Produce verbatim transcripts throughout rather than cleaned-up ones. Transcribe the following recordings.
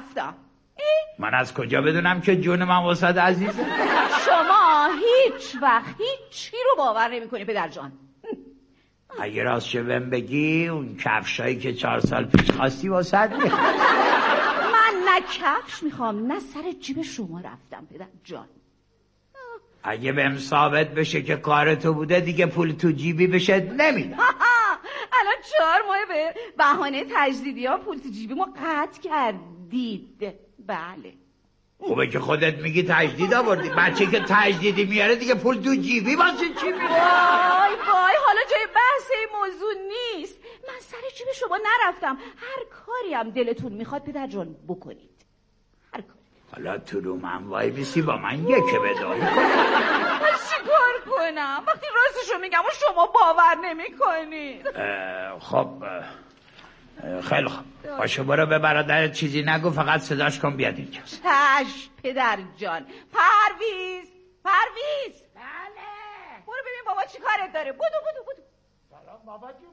رفتم. من از کجا بدونم که جون من واسه عزیزه؟ شما هیچ وقت هیچی رو باور نمی کنی پدر جان. اگه راست شبم بگی اون کفشایی که چهار سال پیش خواستی واسه میخوام. من نه کفش میخوام نه سر جیب شما رفتم پدر جان. اگه بهم ثابت بشه که کار تو بوده دیگه پول تو جیبی بشه نمیدم. الان چهار ماه به بهانه تجدیدی ها پول تو جیبی ما قطع کردید. بله خوبه که خودت میگی تجدید آوردی. بچه که تجدیدی میاره دیگه پول تو جیبی واسه چی میره؟ وای وای حالا جای بحث این موضوع نیست. من سر جیب شما نرفتم. هر کاری هم دلتون میخواد پدر جان بکنید. هر کاری. حالا تو رو من وای بیسی با من یکه بدایی کنم. من چی کار کنم وقتی راستشو میگم و شما باور نمیکنید؟ خب خیلی خوب باشه برو به برادرت چیزی نگو فقط صداش کن بیاد اینجا. چشم پدر جان. پرویز پرویز. بله برو ببین بابا چی کارت داره. بودو بودو بودو. سلام بابا جون.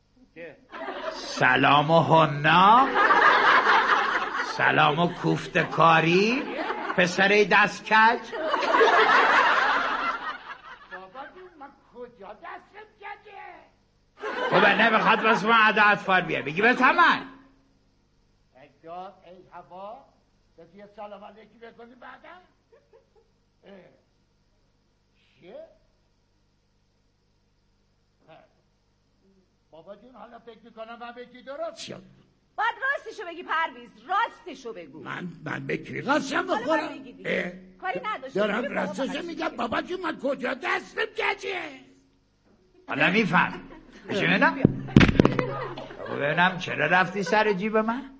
سلام و هنا. سلام و کوفته کاری پسر دست کج. بابا جون من کجا دستم کجه؟ خب نمیخواد واسه من عده اطفال بیه بگی به تمن. اگداد ای هوا بسی یه سلام علیکی بکنی بعدا. چیه؟ بابا جون حالا فکر میکنم من بگی درست شد. باید راستشو بگی پرویز. راستشو بگو. من من بگی راستشم بخورم. کاری نداشته دارم راستشو میگم بابا جون من کجا دستم کجه؟ حالا میفهم بشنیدم ببینم چرا رفتی سر جیب من؟ من؟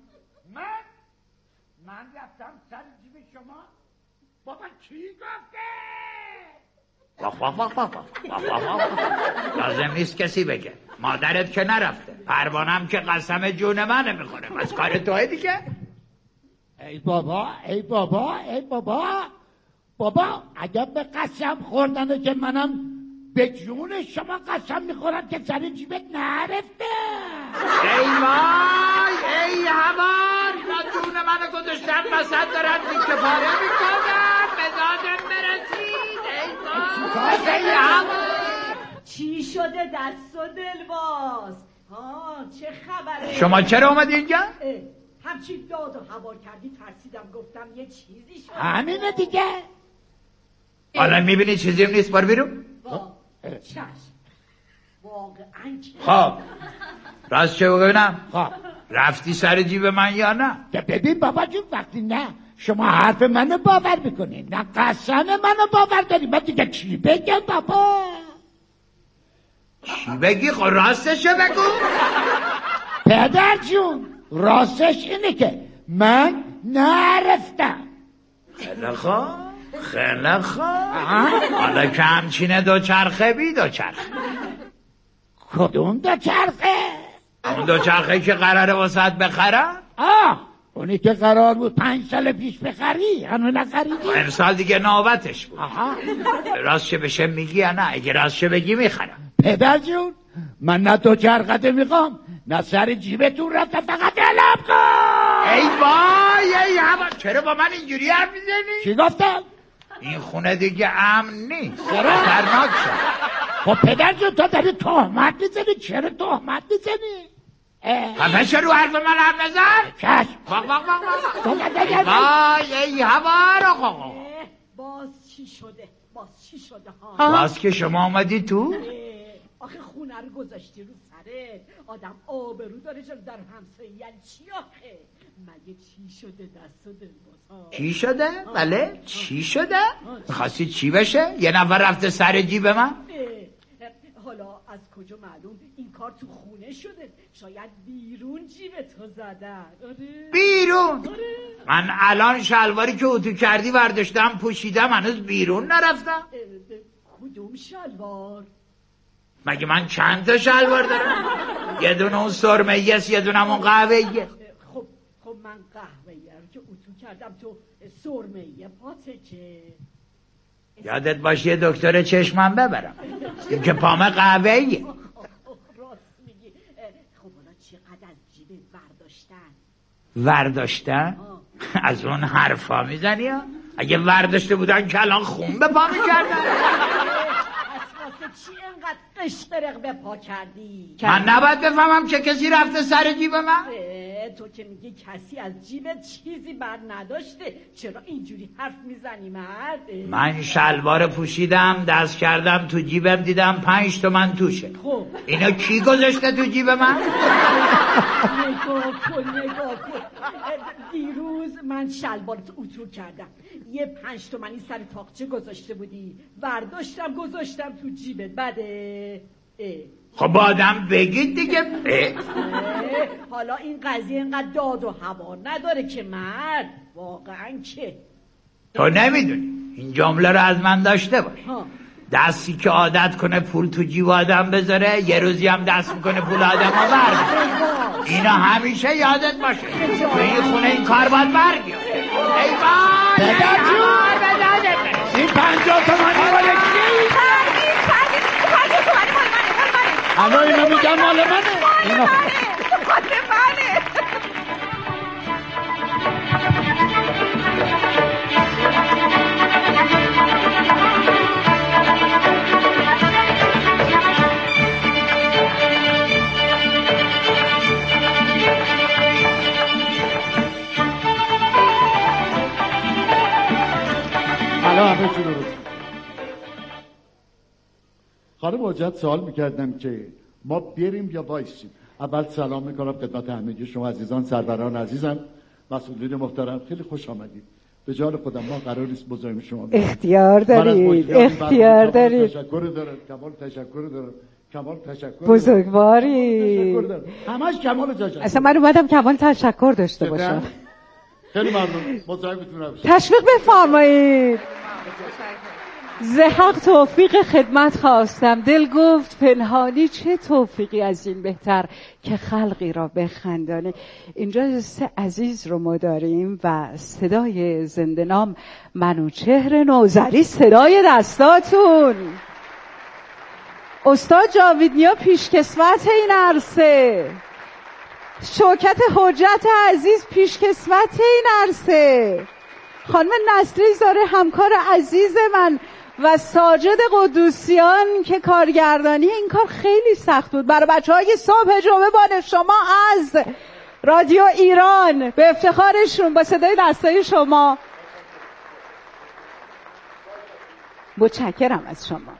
من رفتم سر جیب شما؟ بابا کی گفته؟ واخ واخ واخ واخ واخ واخ. لازم نیست کسی بگه. مادرت که نرفته. پروانم که قسم جون منه میخوره. از کار توه دیگه. ای بابا ای بابا ای بابا بابا اگر به قسم خوردنه که منم به جون شما قسم میخورم که سر جیبت نرفته. ای وای ای هوار اینا جون منو گذاشتن وسط دارن دیگه پاره میکنن مزاجم برسید. ای وای ای هوار چی شده دست و دل باز؟ ها چه خبره؟ شما چرا اومدی اینجا؟ همچین داد و هوار کردی ترسیدم گفتم یه چیزی شد. همینه دیگه. حالا میبینی چیزیم نیست بار بیرون؟ چشم واقعا که خب راست چه بگم؟ خب رفتی سر جیب من یا نه؟ که ببین بابا جون وقتی نه شما حرف منو باور میکنی نه قسم منو باور داری من دیگه چی بگم بابا؟ چی بگی؟ خب راستشو بگو. پدر جون راستش اینه که من نرفتم. خیلی خوب خیلی خوب حالا که همچینه دو چرخه بی دو چرخه. کدوم دو چرخه؟ اون دو چرخه که قراره واسط بخرم؟ آه اونی که قرار بود پنج سال پیش بخری هنو نخریدی؟ امسال دیگه نوبتش بود. آها راستش بشه میگی یا نه؟ اگه راستش بگی میخرم. پدر جون من نه دو چرخته میخوام نه سر جیبتون رفتم فقط علم کن. ای وای ای هوا چرا با من اینجوری حرف میزنی؟ چی گفتم؟ این خونه دیگه امن نیست. چرا؟ خطرناک شد. خب پدر جون تو داری تهمت میزنی چرا تهمت میزنی؟ خفه رو حرف من حرف نزن. چشم واق واق واق وای ای هوا رو. باز چی شده باز چی شده ها؟ باز که شما آمدی تو؟ آخه خونه رو گذاشتی رو سرت آدم آبرو داره چرا در همسایه چی آخه؟ مگه چی شده دست و دل باز؟ چی شده؟ بله چی شده؟ میخواستی چی بشه؟ یه نفر رفته سر جیب من؟ حالا از کجا معلوم این کار تو خونه شده؟ شاید بیرون جیب تو زدن. آره بیرون؟ آره. من الان شلواری که اتو کردی برداشتم پوشیدم هنوز بیرون نرفتم. کدوم شلوار؟ مگه من چند تا شلوار دارم؟ یه دونه اون سرمه یس یه دونه اون قهوه یه. خب خب من قهوه یه رو که اتو کردم تو سرمه یه پاته که یادت باشه یه دکتر چشمم ببرم این که پامه قهوه یه. راست میگی. خب حالا چقدر از جیب ورداشتن؟ ورداشتن؟ از اون حرفا میزنی ها؟ اگه ورداشته بودن که الان خون به پا میکردن. چی اینقدر قشقرق به پا کردی؟ من نباید بفهمم که کسی رفته سر جیب من؟ تو که میگی کسی از جیبت چیزی بر نداشته، چرا اینجوری حرف میزنی مرد؟ من شلوار پوشیدم، دست کردم تو جیبم، دیدم پنج تومن توشه. خب اینا کی گذاشته تو جیب من؟ نگاه کن نگاه کن، دیروز من شلوارت اتو کردم، یه پنج تومنی سر تاقچه گذاشته بودی، برداشتم گذاشتم تو جیبت. بده خب با آدم بگید دیگه. حالا این قضیه اینقدر داد و هوا نداره که مرد، واقعا که تو نمیدونی این جمله رو از من داشته باش. دستی که عادت کنه پول تو جیب آدم بذاره، یه روزی هم دست میکنه پول آدم ها برد. اینا همیشه یادت باشه، تو این خونه این کار باید برگی. ای بای ای همار به دادت برس. این پنجاه تومنی مال کی؟ پردیز پردیز پنجاه تومنی مال منه مال منه. الان اینا میگن مال منه. مال منه مال منه. همه چی درست. خانم حجت سوال میکردم که ما بریم یا وایسیم. اول سلام میکنم خدمت همگی شما عزیزان، سروران عزیزم، مسئولین محترم، خیلی خوش آمدید. به جان خودم ما قرار نیست مزاحم شما بشیم. اختیار دارید، اختیار دارید. تشکر دارم، کمال تشکر دارم. کمال تشکر بزرگواری. همش کمال تشکر. اصلا من اومدم کمال تشکر داشته باشم. خیلی ممنون. مزاحمتون نباشم. تشویق بفرمایید. زحق توفیق خدمت خواستم، دل گفت پنهانی چه توفیقی از این بهتر که خلقی را بخندانه. اینجا سه عزیز رو ما داریم و صدای زنده نام منوچهر نوذری، صدای دستاتون. استاد جاوید نیا پیشکسوت این عرصه، شوکت حجت عزیز پیشکسوت این عرصه، خانم نصری زاره همکار عزیز من و ساجد قدوسیان که کارگردانی این کار خیلی سخت بود برای بچه های صبح جمعه. بان شما از رادیو ایران به افتخارشون با صدای دستای شما متشکرم از شما.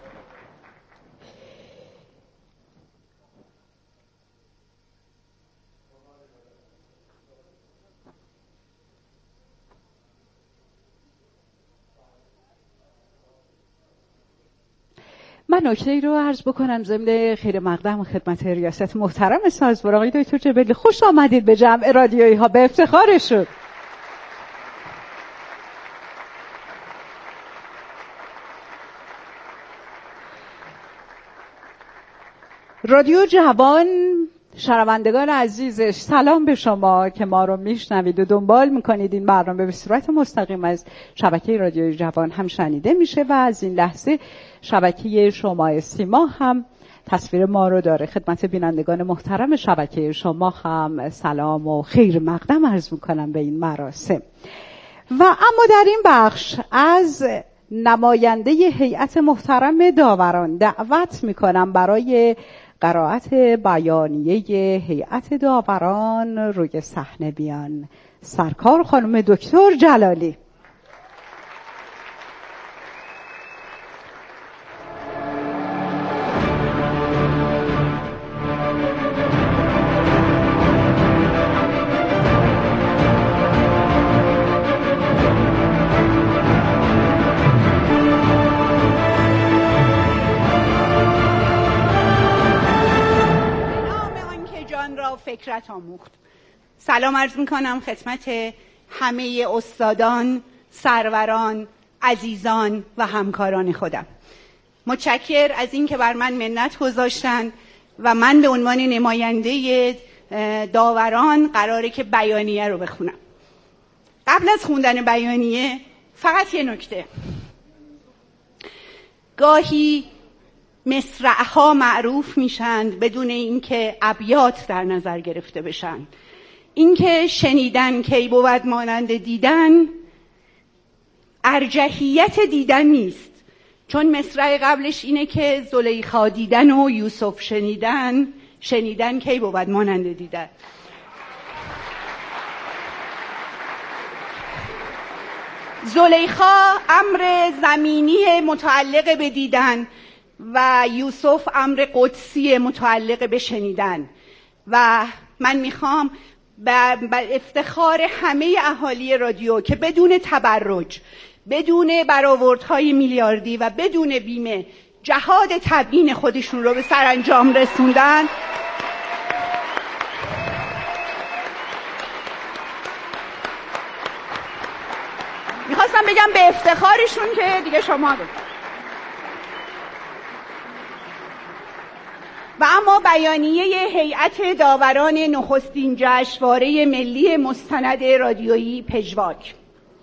من نکته رو عرض بکنم ضمن خیر مقدم و خدمت ریاست محترم سازمان آقای دکتر جبلی. خوش آمدید به جمع رادیویی ها، به افتخارشون. رادیو جوان، شنوندگان عزیزش، سلام به شما که ما رو میشنوید و دنبال میکنید. این برنامه به صورت مستقیم از شبکه رادیو جوان هم شنیده میشه و از این لحظه شبکه شما سیما هم تصویر ما رو داره. خدمت بینندگان محترم شبکه شما هم سلام و خیر مقدم عرض میکنم به این مراسم. و اما در این بخش از نماینده هیئت محترم داوران دعوت میکنم برای قرائت بیانیه هیئت داوران روی صحنه بیان سرکار خانم دکتر جلالی. فکرت آموخت. سلام عرض میکنم خدمت همه استادان، سروران، عزیزان و همکاران خودم. متشکر از این که بر من منت گذاشتن و من به عنوان نماینده داوران قراره که بیانیه رو بخونم. قبل از خوندن بیانیه فقط یه نکته. گاهی مصرع‌ها معروف میشند بدون اینکه ابیات در نظر گرفته بشن. اینکه شنیدن کی بود مانند دیدن، ارجحیت دیدن نیست، چون مصرع قبلش اینه که زلیخا دیدن و یوسف شنیدن، شنیدن کی بود مانند دیدن. زلیخا امر زمینی متعلق به دیدن و یوسف امر قدسی متعلق به شنیدن. و من میخوام به افتخار همه اهالی رادیو که بدون تبرج، بدون برآوردهای میلیاردی و بدون بیمه جهاد تبیین خودشون رو به سرانجام رسوندن، میخواستم بگم به افتخارشون که دیگه شما بگم. و اما بیانیه هیئت داوران نخستین جشنواره ملی مستند رادیویی پژواک.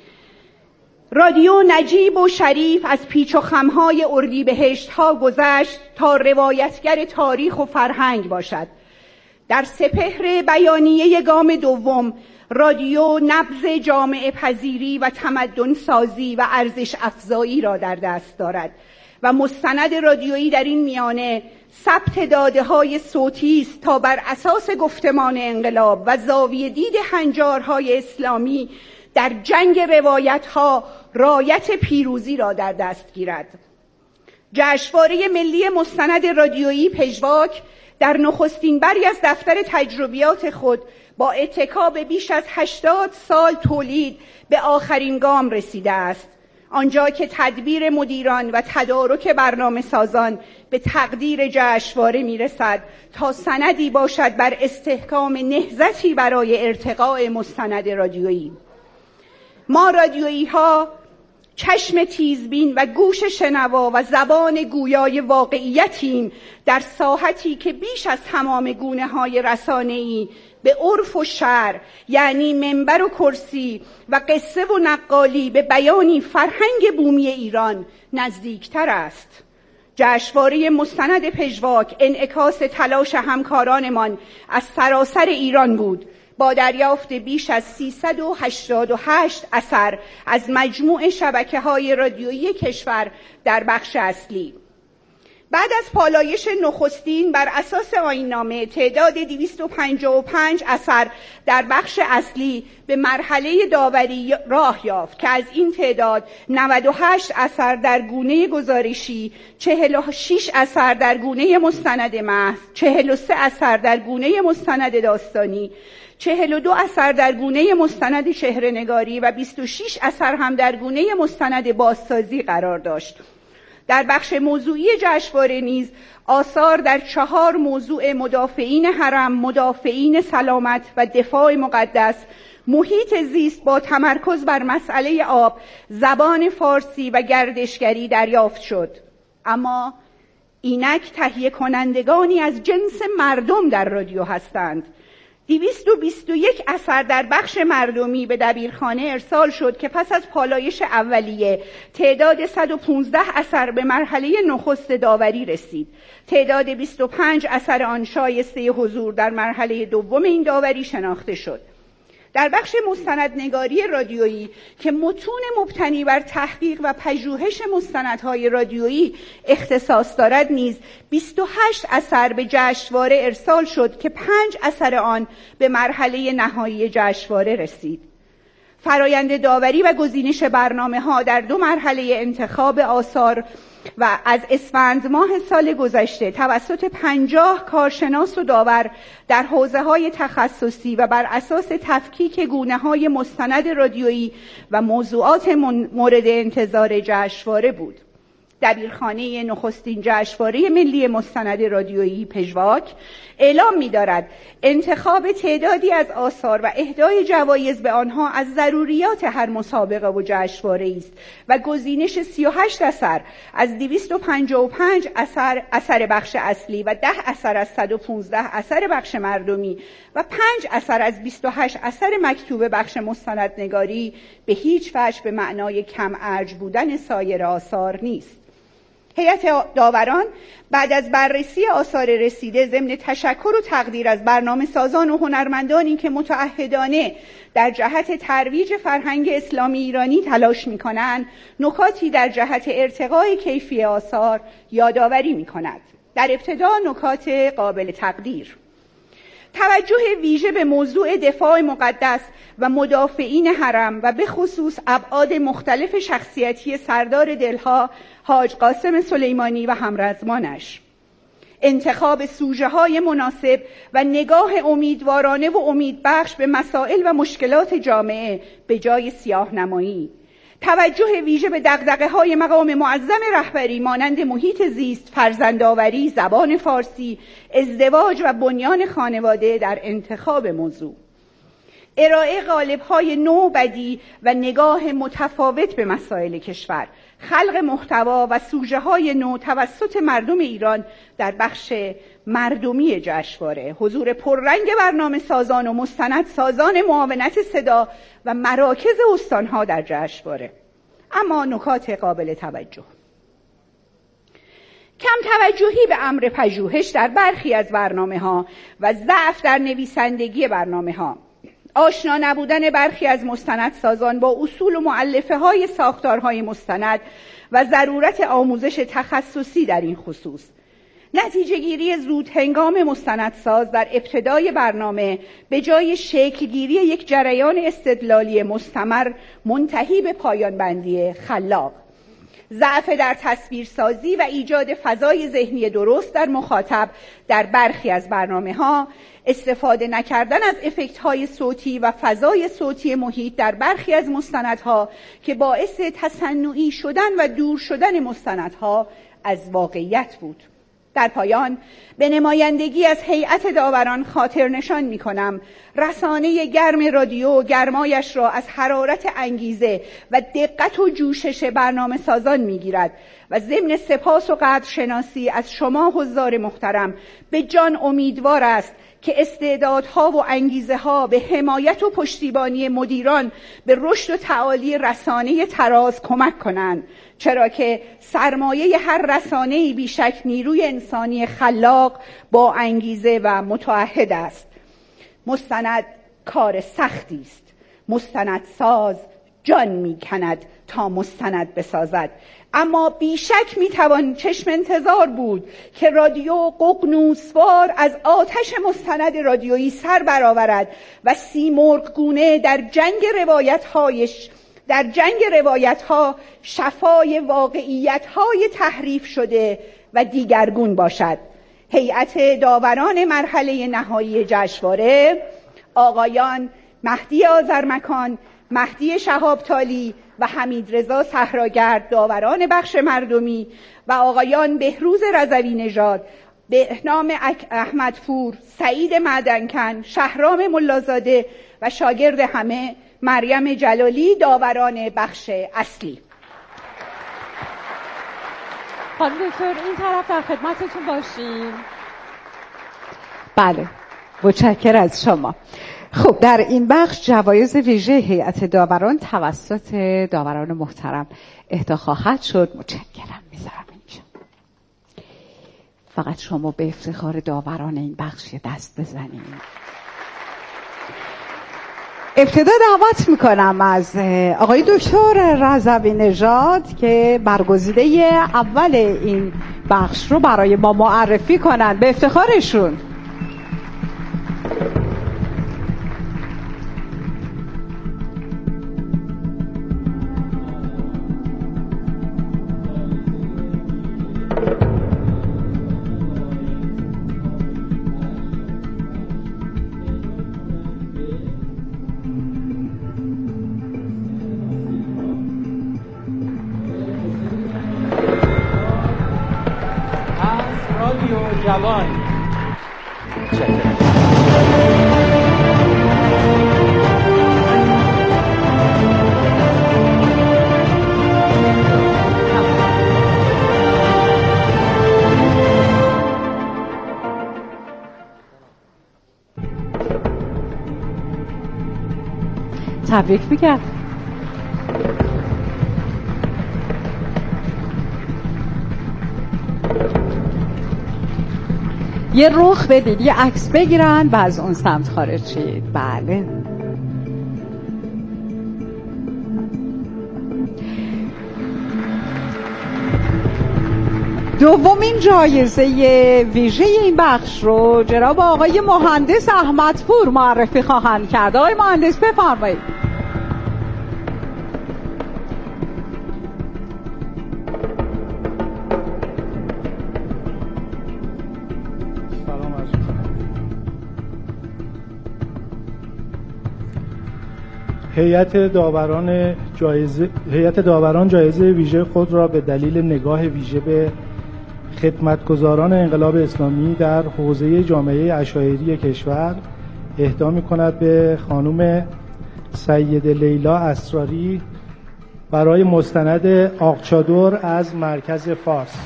رادیو نجیب و شریف از پیچ و خمهای اردیبهشت‌ها گذشت تا روایتگر تاریخ و فرهنگ باشد. در سپهر بیانیه گام دوم، رادیو نبض جامعه پذیری و تمدن سازی و ارزش افزایی را در دست دارد و مستند رادیویی در این میانه ثبت داده های صوتی است تا بر اساس گفتمان انقلاب و زاویه دید هنجارهای اسلامی در جنگ روایت ها رایت پیروزی را در دست گیرد. جشنواره ملی مستند رادیویی پژواک در نخستین بری از دفتر تجربیات خود با اتکا به بیش از هشتاد سال تولید به آخرین گام رسیده است، آنجا که تدبیر مدیران و تدارک برنامه سازان به تقدیر جشنواره میرسد تا سندی باشد بر استحکام نهضتی برای ارتقاء مستند رادیویی. ما رادیویی ها چشم تیزبین و گوش شنوا و زبان گویای واقعیتیم در ساحتی که بیش از تمام گونه های رسانه‌ای به عرف و شرع، یعنی منبر و کرسی و قصه و نقالی، به بیانی فرهنگ بومی ایران نزدیکتر است. جشنواره مستند پژواک انعکاس تلاش همکارانمان از سراسر ایران بود، با دریافت بیش از سیصد و هشتاد و هشت اثر از مجموع شبکه‌های رادیویی کشور در بخش اصلی. بعد از پالایش نخستین بر اساس آیین‌نامه، تعداد دویست و پنجاه و پنج اثر در بخش اصلی به مرحله داوری راه یافت که از این تعداد نود و هشت اثر در گونه گزارشی، چهل و شش اثر در گونه مستند محض، چهل و سه اثر در گونه مستند داستانی، چهل و دو اثر در گونه مستند چهره‌نگاری و بیست و شش اثر هم در گونه مستند بازسازی قرار داشت. در بخش موضوعی جشنواره نیز آثار در چهار موضوع مدافعین حرم، مدافعین سلامت و دفاع مقدس، محیط زیست با تمرکز بر مسئله آب، زبان فارسی و گردشگری دریافت شد. اما اینک تهیه کنندگانی از جنس مردم در رادیو هستند. دویست و بیست و یک اثر در بخش مردمی به دبیرخانه ارسال شد که پس از پالایش اولیه تعداد صد و پانزده اثر به مرحله نخست داوری رسید. تعداد بیست و پنج اثر آن شایسته حضور در مرحله دوم این داوری شناخته شد. در بخش مستندنگاری رادیویی که متون مبتنی بر تحقیق و پژوهش مستندهای رادیویی اختصاص دارد نیز بیست و هشت اثر به جشنواره ارسال شد که پنج اثر آن به مرحله نهایی جشنواره رسید. فرایند داوری و گزینش برنامه‌ها در دو مرحله انتخاب آثار و از اسفند ماه سال گذشته توسط پنجاه کارشناس و داور در حوزه‌های تخصصی و بر اساس تفکیک گونه‌های مستند رادیویی و موضوعات مورد انتظار جشنواره بود. دبیرخانه نخستین جشنواره ملی مستند رادیویی پژواک اعلام می‌دارد انتخاب تعدادی از آثار و اهدای جوایز به آنها از ضروریات هر مسابقه و جشنواره است و گزینش سی و هشت اثر از دویست و پنجاه و پنج اثر اثر بخش اصلی و ده اثر از صد و پانزده اثر بخش مردمی و پنج اثر از بیست و هشت اثر مکتوب بخش مستندنگاری به هیچ وجه به معنای کم ارج بودن سایر آثار نیست. هیئت داوران بعد از بررسی آثار رسیده ضمن تشکر و تقدیر از برنامه سازان و هنرمندانی که متعهدانه در جهت ترویج فرهنگ اسلامی ایرانی تلاش می‌کنند، نکاتی در جهت ارتقای کیفی آثار یادآوری می‌کند. در ابتدا نکات قابل تقدیر: توجه ویژه به موضوع دفاع مقدس و مدافعین حرم و به خصوص ابعاد مختلف شخصیتی سردار دلها حاج قاسم سلیمانی و همرزمانش، انتخاب سوژه های مناسب و نگاه امیدوارانه و امیدبخش به مسائل و مشکلات جامعه به جای سیاه‌نمایی، توجه ویژه به دغدغه‌های مقام معظم رهبری مانند محیط زیست، فرزندآوری، زبان فارسی، ازدواج و بنیان خانواده در انتخاب موضوع، ارائه قالب‌های نو بدی و نگاه متفاوت به مسائل کشور، خلق محتوا و سوژه‌های نو توسط مردم ایران در بخش مردمی جشنواره، حضور پررنگ برنامه سازان و مستند سازان معاونت صدا و مراکز استانها در جشنواره. اما نکات قابل توجه: کم توجهی به امر پژوهش در برخی از برنامه‌ها و ضعف در نویسندگی برنامه‌ها، آشنا نبودن برخی از مستندسازان با اصول و مؤلفه های ساختارهای مستند و ضرورت آموزش تخصصی در این خصوص، نتیجه گیری زود هنگام مستندساز در ابتدای برنامه به جای شکل گیری یک جریان استدلالی مستمر منتهی به پایان بندی خلاق، ضعف در تصویرسازی و ایجاد فضای ذهنی درست در مخاطب در برخی از برنامه‌ها، استفاده نکردن از افکت‌های صوتی و فضای صوتی محیط در برخی از مستندها که باعث تصنعی شدن و دور شدن مستندها از واقعیت بود. در پایان به نمایندگی از هیئت داوران خاطر نشان می کنم رسانه گرم رادیو گرمایش را از حرارت انگیزه و دقت و جوشش برنامه سازان می گیرد و ضمن سپاس و قدرشناسی از شما حضار محترم به جان امیدوار است که استعدادها و انگیزه ها به حمایت و پشتیبانی مدیران به رشد و تعالی رسانه تراز کمک کنند، چرا که سرمایه هر رسانه‌ای بیشک نیروی انسانی خلاق با انگیزه و متعهد است. مستند کار سختی است، مستندساز جان میکند تا مستند بسازد، اما بیشک میتوان چشم انتظار بود که رادیو ققنوسوار از آتش مستند رادیویی سر برآورد و سیمرغ گونه در جنگ روایت‌هایش در جنگ روایت‌ها شفای واقعیت‌های تحریف شده و دیگرگون باشد. هیئت داوران مرحله نهایی جشنواره، آقایان مهدی آذرمکان، مهدی شهاب‌تالی و حمیدرضا صحراگرد داوران بخش مردمی و آقایان بهروز رضوی نژاد، بهنام احمدپور، سعید معدنکن، شهرام ملازاده و شاگرد همه مریم جلالی داوران بخش اصلی. خانم دکتر این طرف در خدمتتون باشیم. بله، متشکرم از شما. خب در این بخش جوایز ویژه هیئت داوران توسط داوران محترم اهدا خواهد شد. متشکرم. میذارم اینجا. فقط شما به افتخار داوران این بخش دست بزنید. ابتدا دعوت میکنم از آقای دکتر رضوی نژاد که برگزیده اول این بخش رو برای ما معرفی کنند. به افتخارشون. جوان تبریک میگم. یه رخ بدید، یه عکس بگیرن و از اون سمت خارج شید. بله. دومین جایزه ویژه این بخش رو جناب آقای مهندس احمدپور معرفی خواهند کرد. آقای مهندس بفرمایید. سلام عرض می‌کنم. هیئت داوران جایزه هیئت داوران جایزه ویژه خود را به دلیل نگاه ویژه به خدمتگزاران انقلاب اسلامی در حوزه جامعه عشایری کشور اهدا می‌کند به خانم سید لیلا اسراری برای مستند آقچادر از مرکز فارس.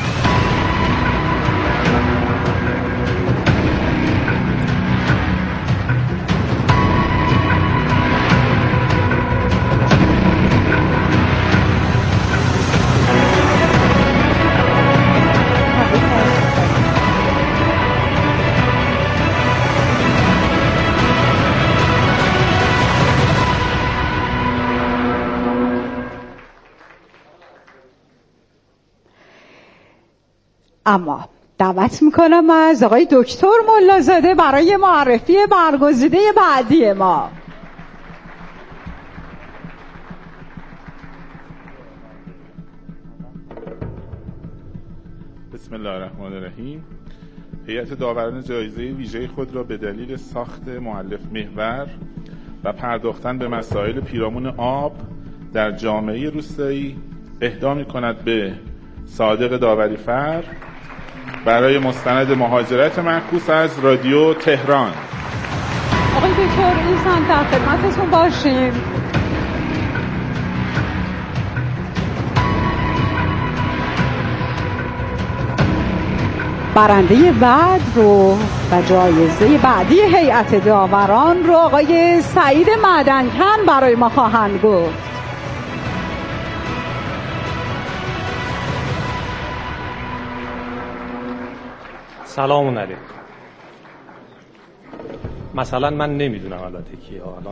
اما دعوت میکنم از آقای دکتر ملازاده برای معرفی برگزیده بعدی ما. بسم الله الرحمن الرحیم. هیئت داوران جایزه ویژه خود را به دلیل ساخت مؤلف محور و پرداختن به مسائل پیرامون آب در جامعه روستایی اهدا می‌کند به صادق داوریفر برای مستند مهاجرت معکوس از رادیو تهران. آقای دکتر ایزن در خدمتتون باشیم. برنده بعد رو و جایزه بعدی هیئت داوران رو آقای سعید معدنکن برای ما خواهند گفت. سلام علیکم. مثلا من نمیدونم البته کیه الان.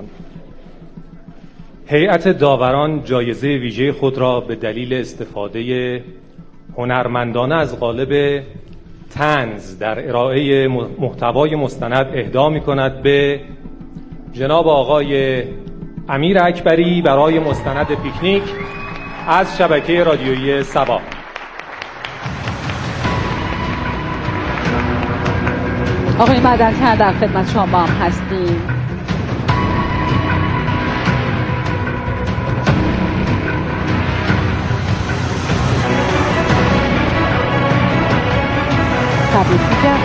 هیئت داوران جایزه ویژه خود را به دلیل استفاده هنرمندانه از قالب طنز در ارائه محتوای مستند اهدا می‌کند به جناب آقای امیر اکبری برای مستند پیکنیک از شبکه رادیویی سبا. آقای معدنکن در خدمت شما هم هستیم. تبریک میگم.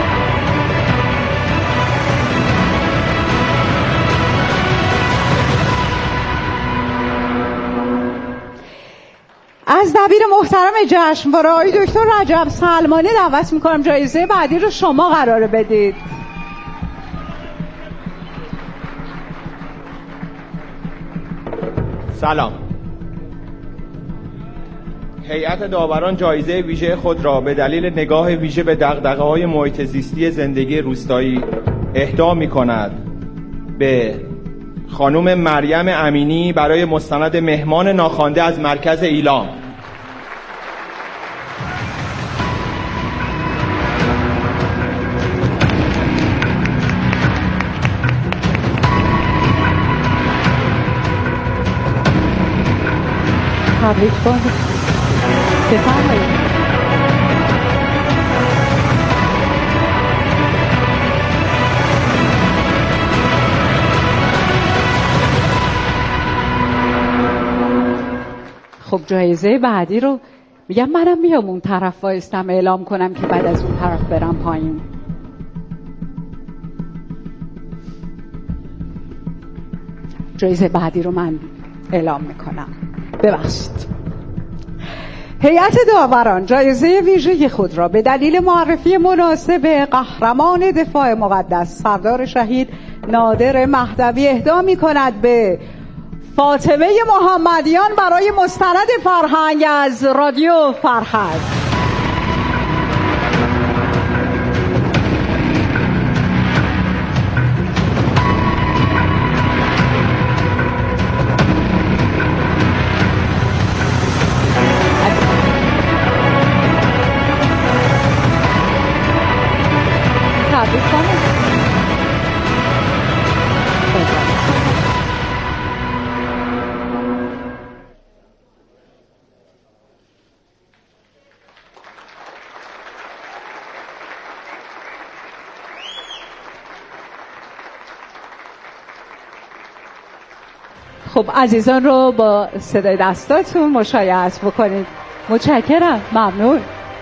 از دبیر محترم جشنواره آقای دکتر رجب سلمانی دعوت میکنم جایزه بعدی رو شما قراره بدید. سلام. هیئت داوران جایزه ویژه خود را به دلیل نگاه ویژه به دغدغه‌های محیط زیستی زندگی روستایی اهدا می‌کند به خانم مریم امینی برای مستند مهمان ناخوانده از مرکز ایلام. تبریک باد. بفرمایید. خب جایزه بعدی رو میگم منم میام اون طرف وایستم اعلام کنم که بعد از اون طرف برم پایین. جایزه بعدی رو من اعلام میکنم. ببخشید. هیئت داوران جایزه ویژه خود را به دلیل معرفی مناسب قهرمان دفاع مقدس سردار شهید نادر مهدوی اهدا می‌کند به فاطمه محمدیان برای مستند فرهنگ از رادیو فرهنگ. خب عزیزان رو با صدای دستاتون مشایعت بکنید. متشکرم، ممنون.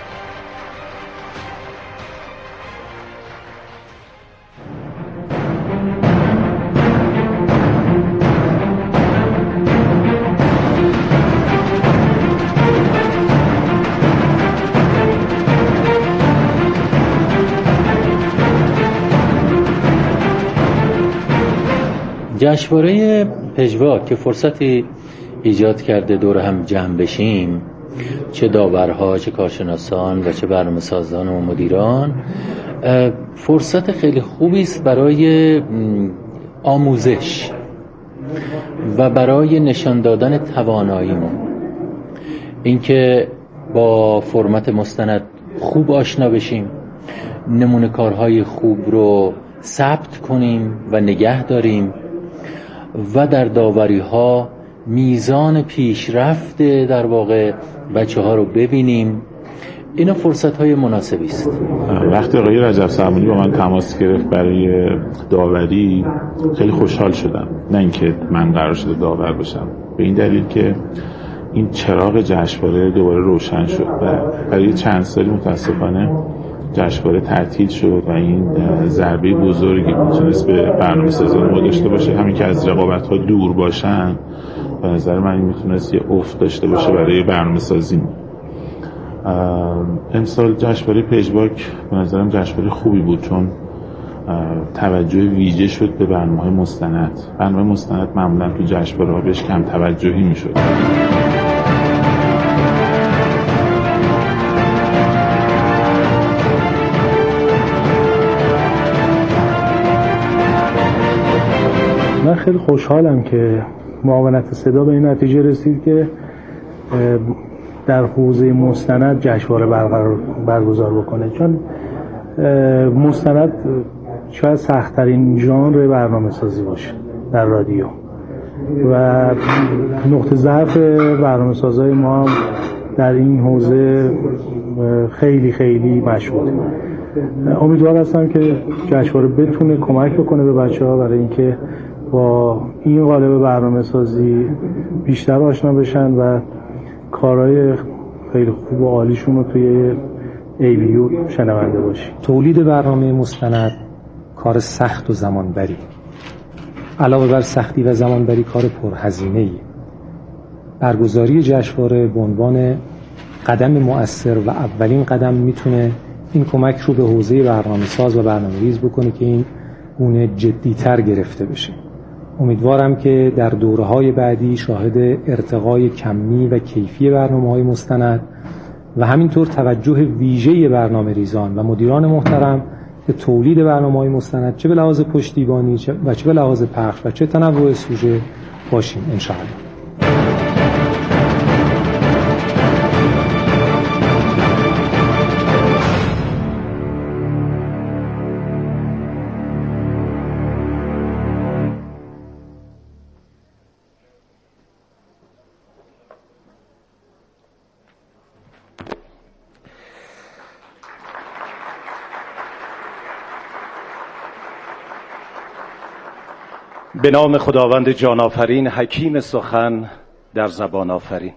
جشنواره پژواک که فرصتی ایجاد کرده دور هم جمع بشیم، چه داورها، چه کارشناسان و چه برنامه سازان و مدیران، فرصت خیلی خوبی است برای آموزش و برای نشان دادن تواناییمون. اینکه با فرمت مستند خوب آشنا بشیم، نمونه کارهای خوب رو ثبت کنیم و نگه داریم و در داوری ها میزان پیشرفت در واقع بچه ها رو ببینیم. اینا فرصت های مناسبی است. وقتی آقای رجب سرمونی با من تماس گرفت برای داوری خیلی خوشحال شدم، نه اینکه من قرار شده داور بشم، به این دلیل که این چراغ جشنواره دوباره روشن شد و برای چند سالی متاسفانه جشنواره تعطیل شد و این ضربه بزرگی میتونست به برنامه سازان ما داشته باشه. همین که از رقابت ها دور باشن به نظر من این میتونست یه افت داشته باشه برای برنامه سازی. امسال جشنواره پژواک به نظرم جشنواره خوبی بود، چون توجه ویژه شد به برنامه‌های مستند. برنامه مستند معمولا تو جشنواره ها بهش کم توجهی میشد. من خیلی خوشحالم که معاونت صدا به این نتیجه رسید که در حوزه مستند جشنواره برگزار بکنه، چون مستند شاید سخت‌ترین ژانر برنامه سازی باشه در رادیو و نقطه ضعف برنامه سازای ما در این حوزه خیلی خیلی مشهوده. امیدوار هستم که جشنواره بتونه کمک بکنه به بچه‌ها برای اینکه با این قالب برنامه سازی بیشتر آشنا بشن و کارهای خیلی خوب و عالیشون رو توی ای بی یو شنونده باشیم. تولید برنامه مستند کار سخت و زمانبری، علاوه بر سختی و زمانبری کار پرهزینه‌ای. برگزاری جشنواره به عنوان قدم مؤثر و اولین قدم میتونه این کمک رو به حوزه برنامه‌ساز و برنامه‌ریز بکنه که این گونه جدی‌تر گرفته بشه. امیدوارم که در دوره‌های بعدی شاهد ارتقای کمی و کیفی برنامه‌های مستند و همینطور توجه ویژه برنامه‌ریزان و مدیران محترم به تولید برنامه‌های مستند، چه به لحاظ پشتیبانی و چه به لحاظ پخش و چه تنوع سوژه باشیم انشاءالله. به نام خداوند جان آفرین، حکیم سخن در زبان آفرین.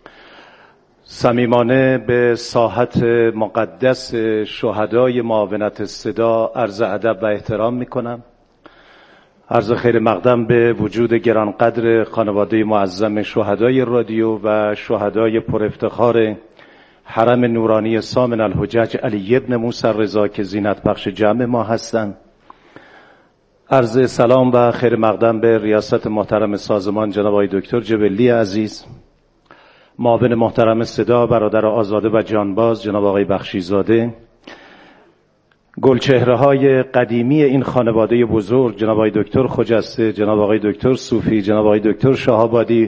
صمیمانه به ساحت مقدس شهدای معاونت صدا عرض ادب و احترام می کنم. عرض خیر مقدم به وجود گرانقدر خانواده معظم شهدای رادیو و شهدای پر افتخار حرم نورانی سامن الحجج علی ابن موسی رضا که زینت بخش جمع ما هستند. عرض سلام و خیر مقدم به ریاست محترم سازمان جناب آقای دکتر جبلی عزیز، معاون محترم صدا برادر آزاده و جانباز جناب آقای بخشیزاده، گلچهره های قدیمی این خانواده بزرگ جناب آقای دکتر خجسته، جناب آقای دکتر صوفی، جناب آقای دکتر شهابادی